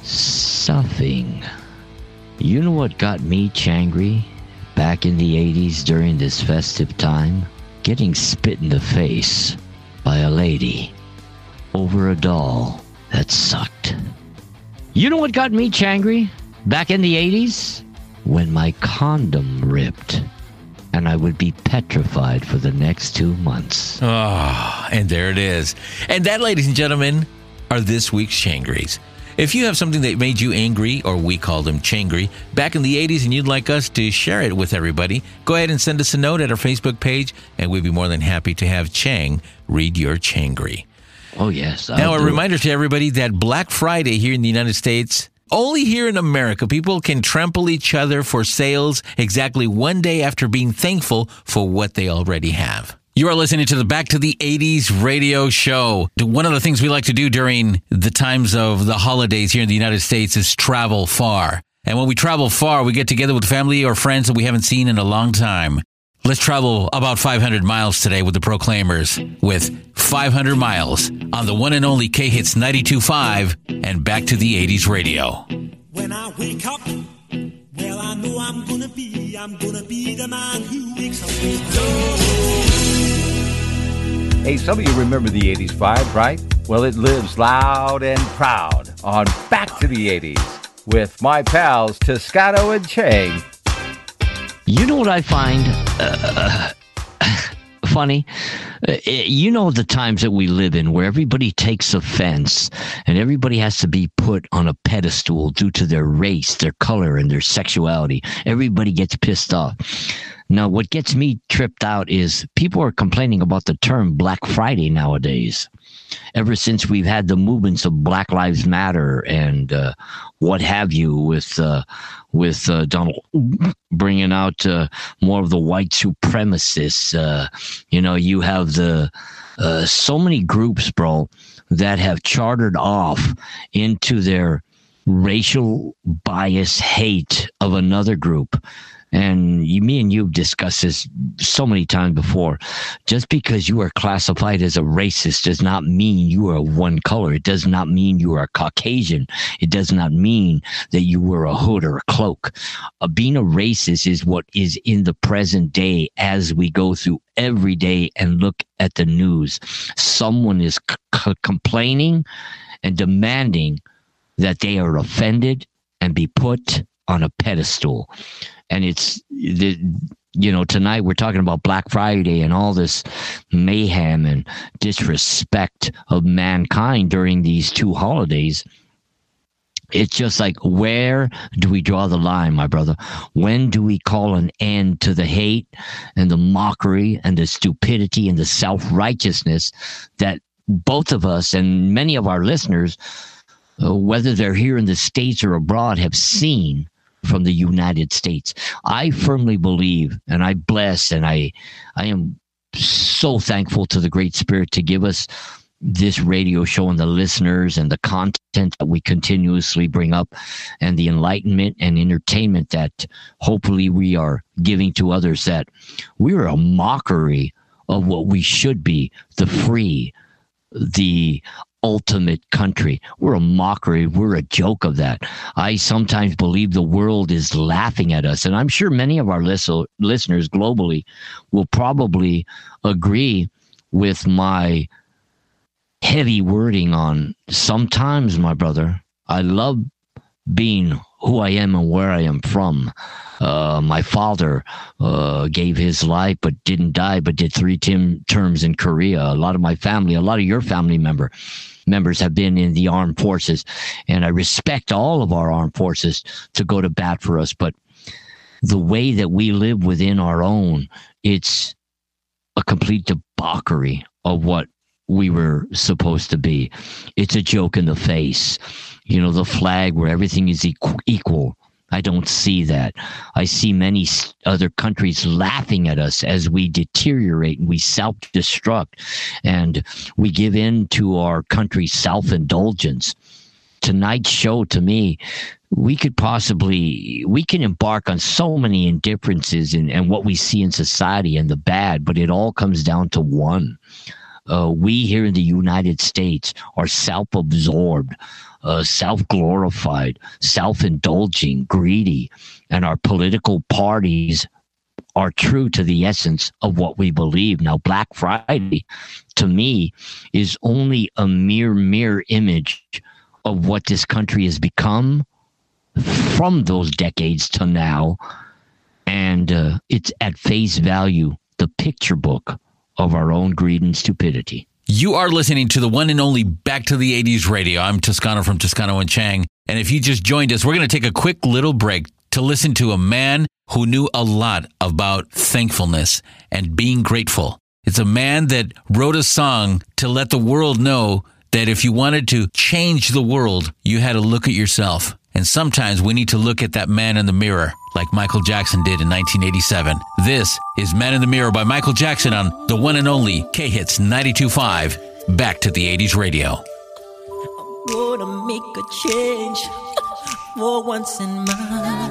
stuffing. You know what got me changry back in the eighties during this festive time? Getting spit in the face by a lady over a doll that sucked. You know what got me changry back in the eighties? When my condom ripped and I would be petrified for the next two months. Oh, and there it is. And that, ladies and gentlemen, are this week's Changries. If you have something that made you angry, or we call them changry, back in the eighties, and you'd like us to share it with everybody, go ahead and send us a note at our Facebook page, and we'd be more than happy to have Chang read your changry. Oh, yes. Now, I'll a do reminder it. to everybody that Black Friday here in the United States, only here in America, people can trample each other for sales exactly one day after being thankful for what they already have. You are listening to the Back to the eighties radio show. One of the things we like to do during the times of the holidays here in the United States is travel far. And when we travel far, we get together with family or friends that we haven't seen in a long time. Let's travel about five hundred miles today with the Proclaimers with five hundred miles on the one and only K-Hits ninety-two point five and Back to the eighties radio. When I wake up, well, I know I'm gonna be, I'm gonna be the man who wakes up with love. Hey, some of you remember the eighties vibe, right? Well, it lives loud and proud on Back to the eighties with my pals Toscano and Chang. You know what I find uh, funny? Uh, you know the times that we live in where everybody takes offense and everybody has to be put on a pedestal due to their race, their color, and their sexuality. Everybody gets pissed off. Now, what gets me tripped out is people are complaining about the term Black Friday nowadays. Ever since we've had the movements of Black Lives Matter and uh, what have you, with uh, with uh, Donald bringing out uh, more of the white supremacists, uh, you know, you have the uh, so many groups, bro, that have chartered off into their racial bias hate of another group. And you, me and you have discussed this so many times before. Just because you are classified as a racist does not mean you are one color. It does not mean you are a Caucasian. It does not mean that you wear a hood or a cloak. Uh, being a racist is what is in the present day as we go through every day and look at the news. Someone is c- c- complaining and demanding that they are offended and be put on a pedestal. And it's, the, you know, tonight we're talking about Black Friday and all this mayhem and disrespect of mankind during these two holidays. It's just like, where do we draw the line, my brother? When do we call an end to the hate and the mockery and the stupidity and the self-righteousness that both of us and many of our listeners, uh, whether they're here in the States or abroad, have seen from the United States? I firmly believe, and I bless, and I, I am so thankful to the Great Spirit to give us this radio show and the listeners and the content that we continuously bring up and the enlightenment and entertainment that hopefully we are giving to others, that we're a mockery of what we should be, the free, the ultimate country. We're a mockery. We're a joke of that. I sometimes believe the world is laughing at us. And I'm sure many of our lis- listeners globally will probably agree with my heavy wording on sometimes, my brother, I love being who I am and where I am from. Uh, my father uh, gave his life but didn't die, but did three tim- terms in Korea. A lot of my family, a lot of your family member members have been in the armed forces, and I respect all of our armed forces to go to bat for us. But the way that we live within our own, it's a complete debauchery of what we were supposed to be. It's a joke in the face. You know, the flag where everything is equ- equal. I don't see that. I see many other countries laughing at us as we deteriorate and we self-destruct and we give in to our country's self-indulgence. Tonight's show, to me, we could possibly, we can embark on so many indifferences and and what we see in society and the bad, but it all comes down to one. Uh, we here in the United States are self-absorbed, uh, self-glorified, self-indulging, greedy, and our political parties are true to the essence of what we believe. Now, Black Friday, to me, is only a mere, mere image of what this country has become from those decades to now, and uh, it's at face value the picture book of our own greed and stupidity. You are listening to the one and only Back to the eighties Radio. I'm Toscano from Toscano and Chang. And if you just joined us, we're going to take a quick little break to listen to a man who knew a lot about thankfulness and being grateful. It's a man that wrote a song to let the world know that if you wanted to change the world, you had to look at yourself. And sometimes we need to look at that man in the mirror, like Michael Jackson did in nineteen eighty-seven. This is Man in the Mirror by Michael Jackson on the one and only K-Hits ninety-two point five, Back to the eighties Radio. I'm gonna make a change for once in my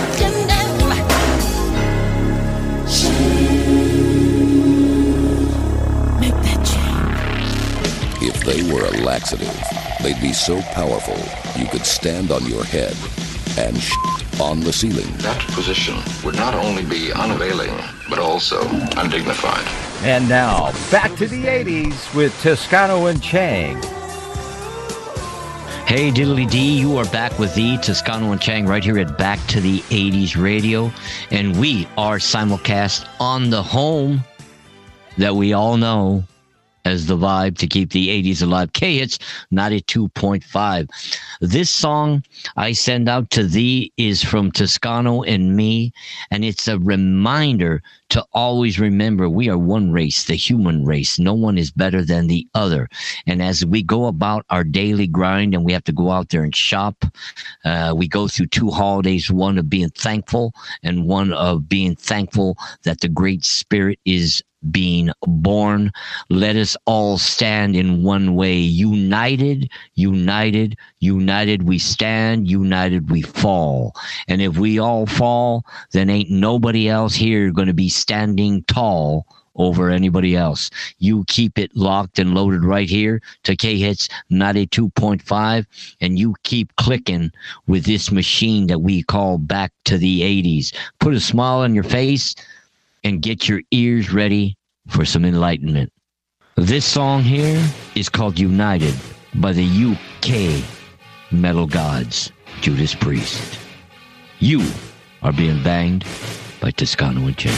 make that change. If they were a laxative, they'd be so powerful you could stand on your head and shit on the ceiling. That position would not only be unavailing, but also undignified. And now, back to the eighties with Toscano and Chang. Hey, Diddly D, you are back with the Toscano and Chang right here at Back to the eighties Radio. And we are simulcast on the home that we all know as the vibe to keep the eighties alive. K-Hits ninety-two point five. This song I send out to thee is from Toscano and me, and it's a reminder to always remember we are one race, the human race. No one is better than the other. And as we go about our daily grind and we have to go out there and shop, uh, we go through two holidays, one of being thankful and one of being thankful that the Great Spirit is being born. Let us all stand in one way. United, united, united we stand, united we fall. And if we all fall, then ain't nobody else here going to be standing tall over anybody else. You keep it locked and loaded right here to K-Hits ninety-two point five, and you keep clicking with this machine that we call Back to the eighties. Put a smile on your face and get your ears ready for some enlightenment. This song here is called United by the U K Metal Gods, Judas Priest. You are being banged by Toscano and Chang.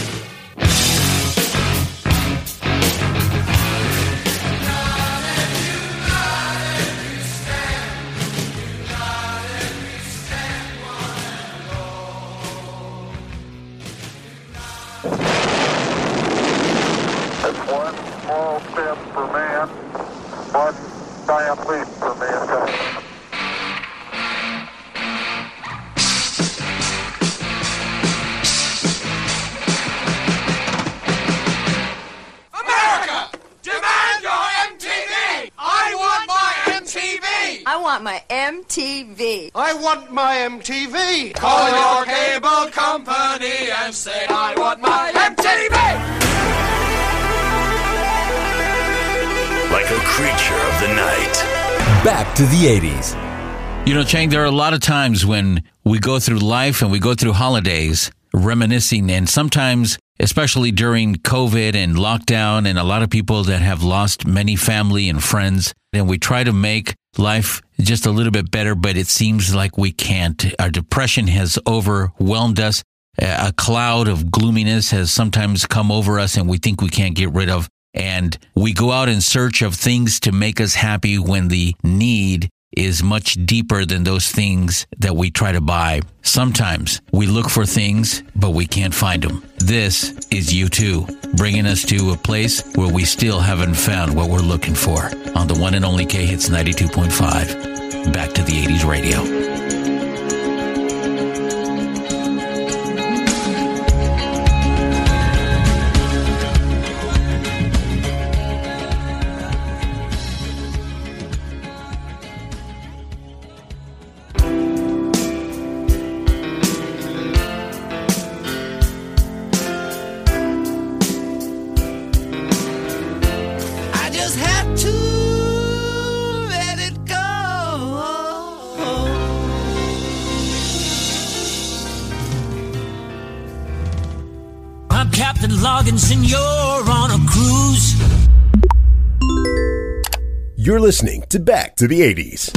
M T V. I want my M T V. Call your cable company and say, I want my M T V. Like a creature of the night. Back to the eighties. You know, Chang, there are a lot of times when we go through life and we go through holidays reminiscing, and sometimes, especially during COVID and lockdown, and a lot of people that have lost many family and friends, and we try to make life just a little bit better, but it seems like we can't. Our depression has overwhelmed us. A cloud of gloominess has sometimes come over us, and we think we can't get rid of. And we go out in search of things to make us happy when the need is much deeper than those things that we try to buy. Sometimes we look for things, but we can't find them. This is U two, bringing us to a place where we still haven't found what we're looking for. On the one and only K-Hits ninety-two point five, Back to the eighties Radio. Loggins and you're on a cruise. You're listening to Back to the eighties.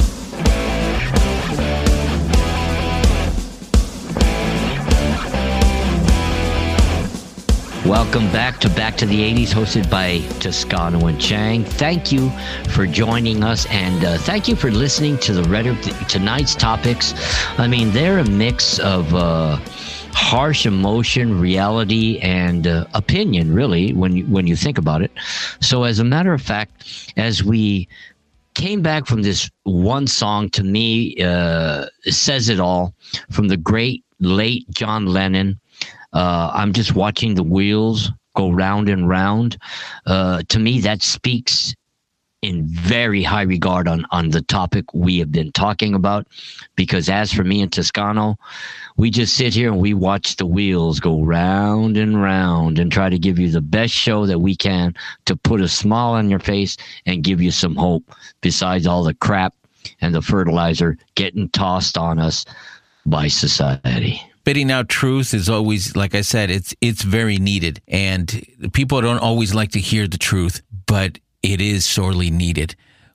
Welcome back to Back to the eighties, hosted by Toscano and Chang. Thank you for joining us, and uh, thank you for listening to the rhetoric. Tonight's topics, I mean, they're a mix of uh, harsh emotion, reality, and uh, opinion, really, when you, when you think about it. So as a matter of fact, as we came back from this one song, to me, uh, says it all, from the great late John Lennon, uh, I'm just watching the wheels go round and round. Uh, to me, that speaks in very high regard on, on the topic we have been talking about, because as for me and Toscano, we just sit here and we watch the wheels go round and round and try to give you the best show that we can to put a smile on your face and give you some hope, besides all the crap and the fertilizer getting tossed on us by society. Spitting out truth is always, like I said, it's it's very needed. And people don't always like to hear the truth, but it is sorely needed.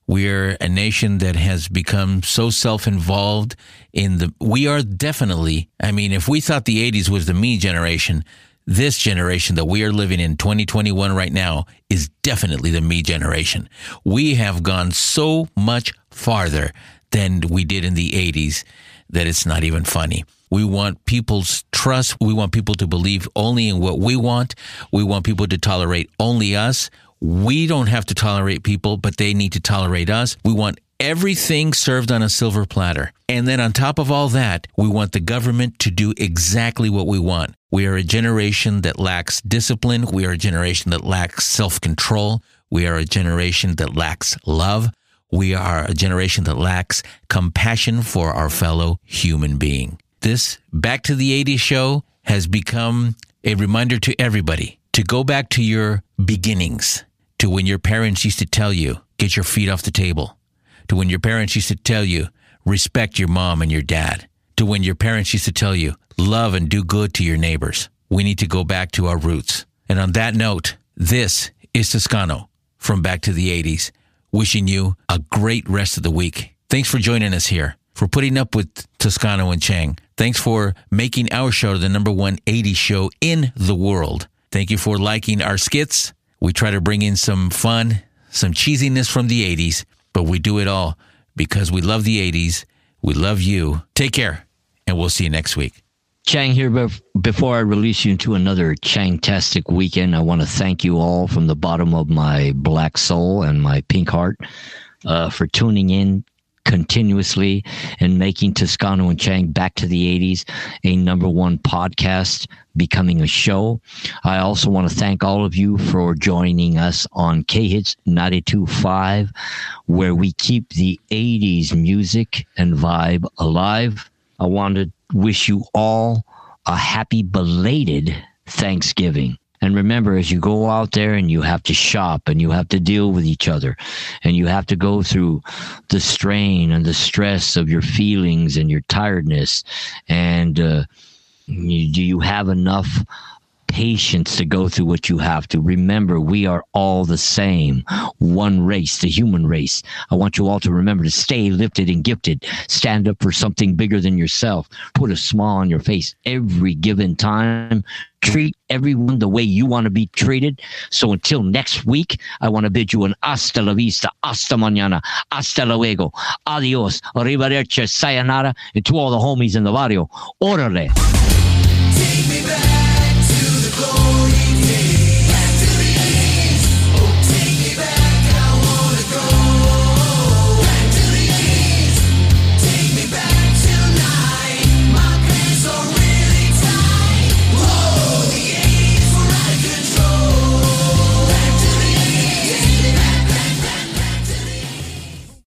We're a nation that has become so self-involved in the, we are definitely, I mean, if we thought the eighties was the me generation, this generation that we are living in twenty twenty-one right now is definitely the me generation. We have gone so much farther than we did in the eighties that it's not even funny. We want people's trust. We want people to believe only in what we want. We want people to tolerate only us. We don't have to tolerate people, but they need to tolerate us. We want everything served on a silver platter. And then on top of all that, we want the government to do exactly what we want. We are a generation that lacks discipline. We are a generation that lacks self-control. We are a generation that lacks love. We are a generation that lacks compassion for our fellow human being. This Back to the eighties show has become a reminder to everybody to go back to your beginnings, to when your parents used to tell you, get your feet off the table, to when your parents used to tell you, respect your mom and your dad, to when your parents used to tell you, love and do good to your neighbors. We need to go back to our roots. And on that note, this is Toscano from Back to the eighties, wishing you a great rest of the week. Thanks for joining us here, for putting up with Toscano and Chang. Thanks for making our show the number one eighties show in the world. Thank you for liking our skits. We try to bring in some fun, some cheesiness from the eighties, but we do it all because we love the eighties. We love you. Take care, and we'll see you next week. Chang here. Bef- before I release you into another Chang-tastic weekend, I want to thank you all from the bottom of my black soul and my pink heart uh, for tuning in continuously and making Toscano and Chang Back to the eighties a number one podcast, becoming a show. I also want to thank all of you for joining us on K-Hits ninety-two point five, where we keep the eighties music and vibe alive. I want to wish you all a happy belated Thanksgiving. And remember, as you go out there and you have to shop and you have to deal with each other and you have to go through the strain and the stress of your feelings and your tiredness, and uh, you, do you have enough patience to go through what you have to? Remember, we are all the same, one race, the human race. I want you all to remember to stay lifted and gifted. Stand up for something bigger than yourself. Put a smile on your face every given time. Treat everyone the way you want to be treated. So until next week, I want to bid you an hasta la vista, hasta mañana, hasta luego, adios, arrivederci, sayonara, and to all the homies in the barrio, orale. Take me back.